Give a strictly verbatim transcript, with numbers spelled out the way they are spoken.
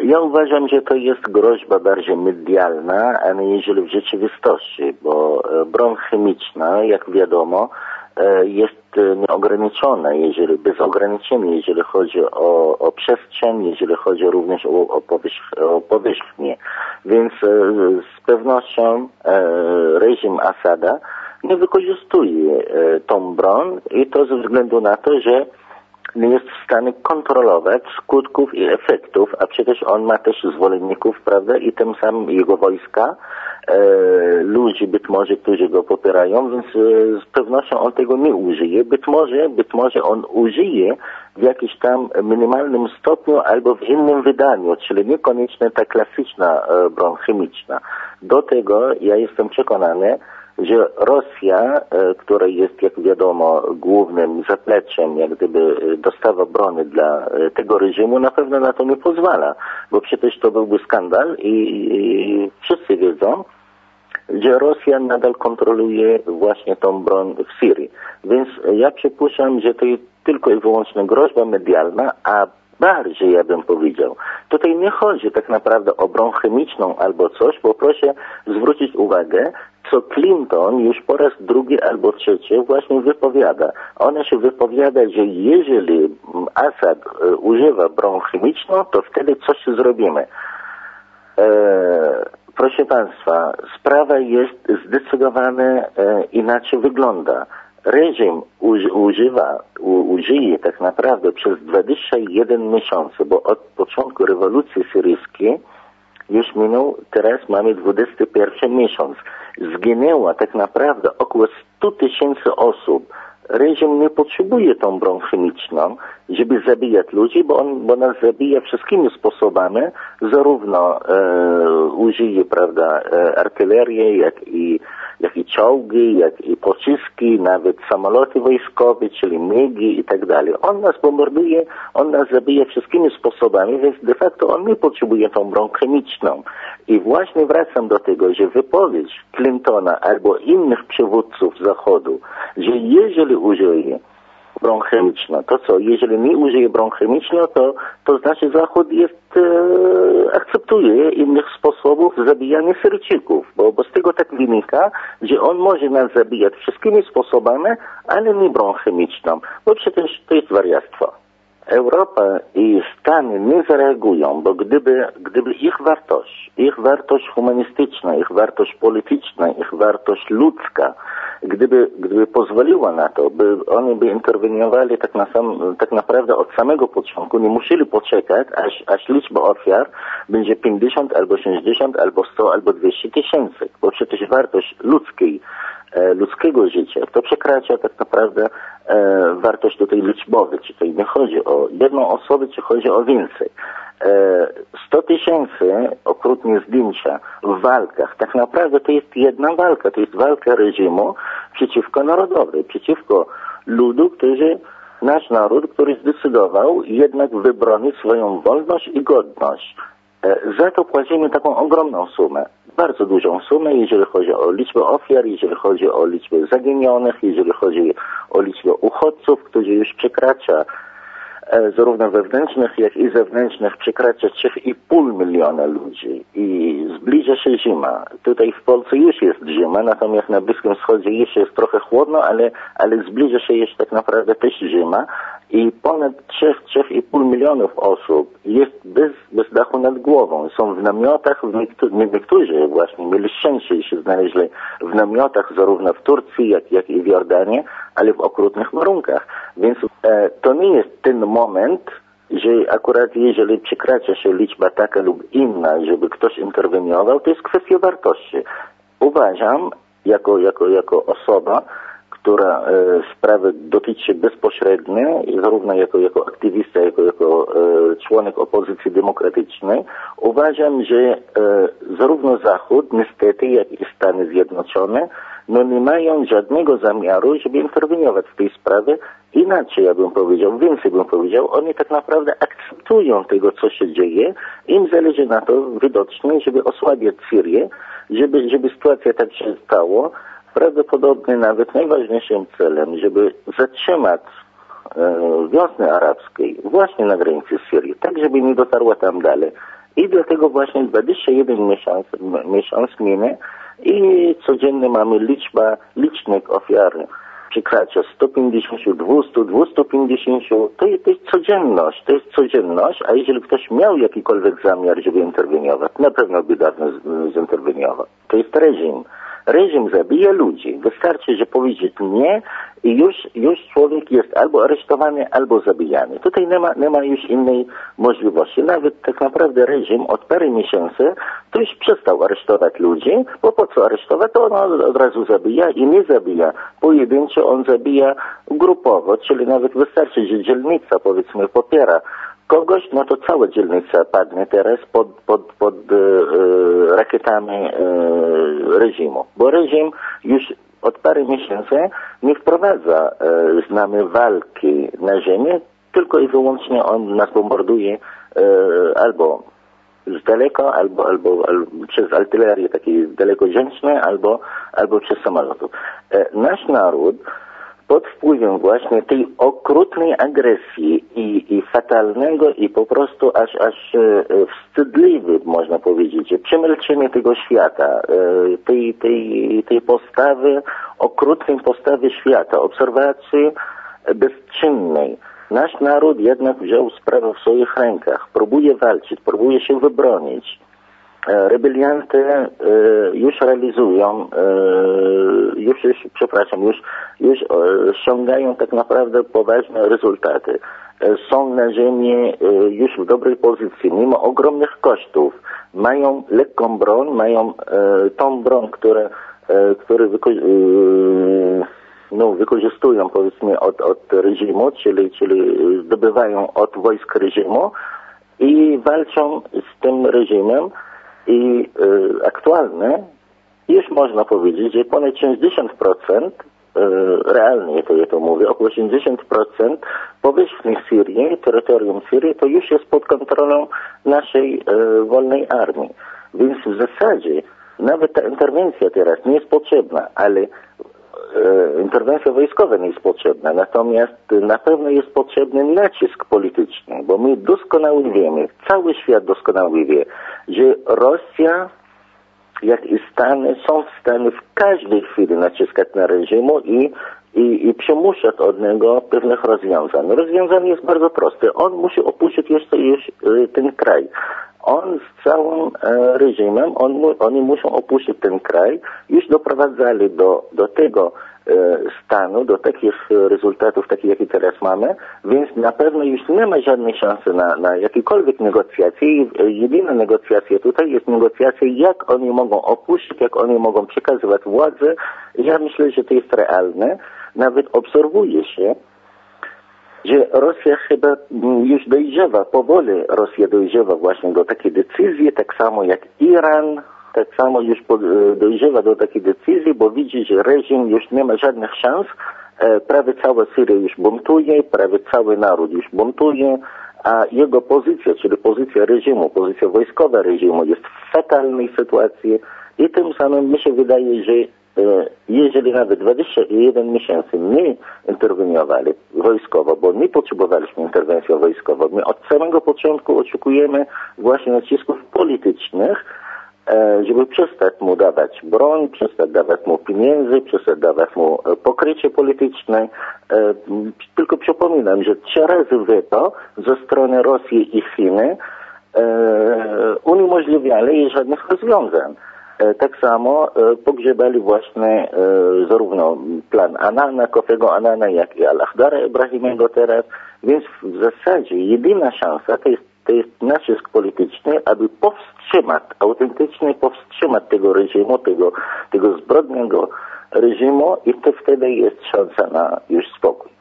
Ja uważam, że to jest groźba bardziej medialna, a nie jeżeli w rzeczywistości, bo broń chemiczna, jak wiadomo, jest nieograniczona, jeżeli, bez ograniczenia, jeżeli chodzi o, o przestrzeń, jeżeli chodzi również o, o, powierzch, o powierzchnię. Więc z pewnością reżim Asada nie wykorzystuje tą broń i to ze względu na to, że nie jest w stanie kontrolować skutków i efektów, a przecież on ma też zwolenników, prawda, i tym samym jego wojska, e, ludzi być może, którzy go popierają, więc e, z pewnością on tego nie użyje. Być może, być może on użyje w jakimś tam minimalnym stopniu albo w innym wydaniu, czyli niekoniecznie ta klasyczna e, broń chemiczna. Do tego ja jestem przekonany, że Rosja, która jest, jak wiadomo, głównym zapleczem, jak gdyby dostawa broni dla tego reżimu, na pewno na to nie pozwala, bo przecież to byłby skandal i, i wszyscy wiedzą, że Rosja nadal kontroluje właśnie tą broń w Syrii. Więc ja przypuszczam, że to jest tylko i wyłącznie groźba medialna, a bardziej, ja bym powiedział, tutaj nie chodzi tak naprawdę o broń chemiczną albo coś, bo proszę zwrócić uwagę, co Clinton już po raz drugi albo trzeci właśnie wypowiada. Ona się wypowiada, że jeżeli Assad e, używa broń chemiczną, to wtedy coś zrobimy. E, proszę Państwa, sprawa jest zdecydowanie e, inaczej wygląda. Reżim używa, u, użyje tak naprawdę przez dwadzieścia jeden miesięcy, bo od początku rewolucji syryjskiej już minął, teraz mamy dwudziesty pierwszy miesiąc. Zginęło tak naprawdę około sto tysięcy osób. Reżim nie potrzebuje tą broń chemiczną, żeby zabijać ludzi, bo on, bo nas zabija wszystkimi sposobami, zarówno e, użyje, prawda, e, artylerię, jak i, jak i czołgi, jak i pociski, nawet samoloty wojskowe, czyli migi i tak dalej. On nas bombarduje, on nas zabija wszystkimi sposobami, więc de facto on nie potrzebuje tą broń chemiczną. I właśnie wracam do tego, że wypowiedź Clintona albo innych przywódców Zachodu, że jeżeli użyje broń chemiczną, to co? Jeżeli nie użyje broń chemiczną, to, to znaczy Zachód jest, e, akceptuje innych sposobów zabijania Syryjczyków, bo, bo z tego tak wynika, że on może nas zabijać wszystkimi sposobami, ale nie broń chemiczną, bo przecież to jest wariactwo. Europa i Stany nie zareagują, bo gdyby, gdyby ich wartość, ich wartość humanistyczna, ich wartość polityczna, ich wartość ludzka, gdyby, gdyby pozwoliła na to, by oni by interweniowali tak, na sam, tak naprawdę od samego początku, nie musieli poczekać, aż, aż liczba ofiar będzie pięćdziesiąt, albo sześćdziesiąt, albo sto, albo dwieście tysięcy, bo przecież wartość ludzkiej, ludzkiego życia, to przekracza tak naprawdę e, wartość tutaj liczbowej, czy to nie chodzi o jedną osobę, czy chodzi o więcej. E, sto tysięcy, okrutnie zdjęcia w walkach, tak naprawdę to jest jedna walka, to jest walka reżimu przeciwko narodowi, przeciwko ludu, który, nasz naród, który zdecydował jednak wybronić swoją wolność i godność. E, za to płacimy taką ogromną sumę. Bardzo dużą sumę, jeżeli chodzi o liczbę ofiar, jeżeli chodzi o liczbę zaginionych, jeżeli chodzi o liczbę uchodźców, którzy już przekracza e, zarówno wewnętrznych, jak i zewnętrznych, przekracza trzy i pół miliona ludzi i zbliża się zima. Tutaj w Polsce już jest zima, natomiast na Bliskim Wschodzie jeszcze jest trochę chłodno, ale, ale zbliża się jeszcze tak naprawdę też zima i ponad trzy, trzy i pół milionów osób jest bez, bez dachu nad głową. Są w namiotach, w niektórzy, niektórzy właśnie mieli szczęście i się znaleźli w namiotach zarówno w Turcji, jak, jak i w Jordanii, ale w okrutnych warunkach. Więc e, to nie jest ten moment, że akurat jeżeli przekracza się liczba taka lub inna, żeby ktoś interweniował, to jest kwestia wartości. Uważam, jako, jako, jako osoba, która e, sprawy dotyczy bezpośrednio, zarówno jako, jako aktywista, jako, jako e, członek opozycji demokratycznej, uważam, że e, zarówno Zachód, niestety, jak i Stany Zjednoczone, no nie mają żadnego zamiaru, żeby interweniować w tej sprawie. Inaczej, ja bym powiedział, więcej bym powiedział, oni tak naprawdę akceptują tego, co się dzieje. Im zależy na to widocznie, żeby osłabiać Syrię, żeby, żeby sytuacja tak się stała. Prawdopodobnie nawet najważniejszym celem, żeby zatrzymać e, wiosny arabskiej właśnie na granicy Syrii, tak żeby nie dotarła tam dalej. I dlatego właśnie dwadzieścia jeden miesiąc, miesiąc minie i codziennie mamy liczba, licznik ofiar przekracza sto pięćdziesiąt, dwieście, dwieście pięćdziesiąt. To jest, to jest codzienność, to jest codzienność, a jeżeli ktoś miał jakikolwiek zamiar, żeby interweniować, na pewno by dawno zinterweniował. To jest reżim. Reżim zabija ludzi. Wystarczy, że powiedzieć nie i już, już człowiek jest albo aresztowany, albo zabijany. Tutaj nie ma, nie ma już innej możliwości. Nawet tak naprawdę reżim od paru miesięcy to już przestał aresztować ludzi, bo po co aresztować? To on od razu zabija i nie zabija pojedynczo, on zabija grupowo, czyli nawet wystarczy, że dzielnica, powiedzmy, popiera kogoś, no to cała dzielnica padnie teraz pod, pod, pod e, rakietami e, reżimu. Bo reżim już od paru miesięcy nie wprowadza e, z nami walki na ziemi, tylko i wyłącznie on nas bombarduje e, albo z daleka, albo, albo, albo przez artylerię takie dalekosiężne, albo, albo przez samolotów. E, nasz naród pod wpływem właśnie tej okrutnej agresji i, i fatalnego i po prostu aż, aż e, wstydliwy, można powiedzieć, przemilczenie tego świata, e, tej, tej, tej postawy, okrutnej postawy świata, obserwacji bezczynnej. Nasz naród jednak wziął sprawę w swoich rękach, próbuje walczyć, próbuje się wybronić. Rebelianty e, już realizują, e, już, już, przepraszam, już, już e, osiągają tak naprawdę poważne rezultaty. E, są na ziemi e, już w dobrej pozycji, mimo ogromnych kosztów. Mają lekką broń, mają e, tą broń, która, e, które wyko e, no, wykorzystują, powiedzmy, od, od reżimu, czyli, czyli zdobywają od wojsk reżimu i walczą z tym reżimem. I y, aktualne już można powiedzieć, że ponad sześćdziesiąt procent, y, realnie to ja to mówię, około sześćdziesiąt procent powierzchni Syrii, terytorium Syrii, to już jest pod kontrolą naszej y, wolnej armii. Więc w zasadzie nawet ta interwencja teraz nie jest potrzebna, ale y, interwencja wojskowa nie jest potrzebna. Natomiast na pewno jest potrzebny nacisk polityczny, bo my doskonale wiemy, cały świat doskonale wie, że Rosja, jak i Stany są w stanie w każdej chwili naciskać na reżimu i, i, i przymuszać od niego pewnych rozwiązań. Rozwiązanie jest bardzo proste. On musi opuścić jeszcze już ten kraj. On z całym e, reżimem, on, oni muszą opuścić ten kraj. Już doprowadzali do, do tego e, stanu, do takich rezultatów, takich jakie teraz mamy, więc na pewno już nie ma żadnej szansy na, na jakiekolwiek negocjacje. I jedyna negocjacja tutaj jest negocjacja, jak oni mogą opuścić, jak oni mogą przekazywać władzę. Ja myślę, że to jest realne. Nawet obserwuje się, że Rosja chyba już dojrzewa, powoli Rosja dojrzewa właśnie do takiej decyzji, tak samo jak Iran, tak samo już dojrzewa do takiej decyzji, bo widzi, że reżim już nie ma żadnych szans, prawie cała Syria już buntuje, prawie cały naród już buntuje, a jego pozycja, czyli pozycja reżimu, pozycja wojskowa reżimu jest w fatalnej sytuacji i tym samym mi się wydaje, że jeżeli nawet dwadzieścia jeden miesięcy nie interweniowali wojskowo, bo nie potrzebowaliśmy interwencji wojskowej, my od samego początku oczekujemy właśnie nacisków politycznych, żeby przestać mu dawać broń, przestać dawać mu pieniędzy, przestać dawać mu pokrycie polityczne. Tylko przypominam, że trzy razy weto ze strony Rosji i Chiny uniemożliwiali żadnych rozwiązań. Tak samo pogrzebali właśnie zarówno plan Anana, Kofiego Anana, jak i Al-Akhdara Ibrahimiego teraz, więc w zasadzie jedyna szansa to jest, to jest nacisk polityczny, aby powstrzymać, autentycznie powstrzymać tego reżimu, tego, tego zbrodniego reżimu i to wtedy jest szansa na już spokój.